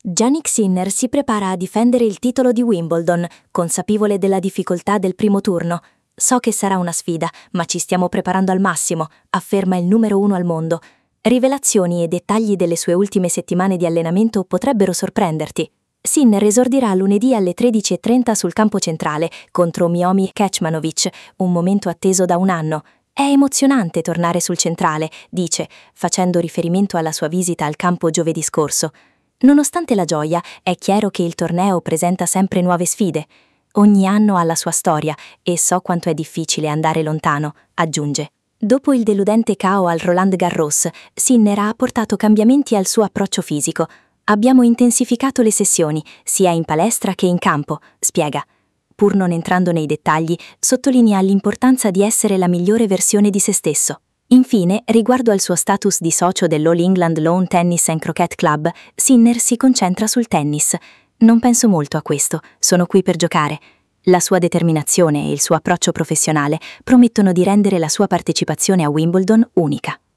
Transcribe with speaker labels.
Speaker 1: Jannik Sinner si prepara a difendere il titolo di Wimbledon, consapevole della difficoltà del primo turno. So che sarà una sfida, ma ci stiamo preparando al massimo, afferma il numero 1 al mondo. Rivelazioni e dettagli delle sue ultime settimane di allenamento potrebbero sorprenderti. Sinner esordirà lunedì alle 13:30 sul campo centrale contro Miomir Kecmanovic, un momento atteso da un anno. È emozionante tornare sul centrale, dice, facendo riferimento alla sua visita al campo giovedì scorso. Nonostante la gioia, è chiaro che il torneo presenta sempre nuove sfide. Ogni anno ha la sua storia e so quanto è difficile andare lontano, aggiunge. Dopo il deludente KO al Roland Garros, Sinner ha apportato cambiamenti al suo approccio fisico. Abbiamo intensificato le sessioni, sia in palestra che in campo, spiega. Pur non entrando nei dettagli, sottolinea l'importanza di essere la migliore versione di se stesso. Infine, riguardo al suo status di socio dell'All England Lawn Tennis and Croquet Club, Sinner si concentra sul tennis. Non penso molto a questo, sono qui per giocare. La sua determinazione e il suo approccio professionale promettono di rendere la sua partecipazione a Wimbledon unica.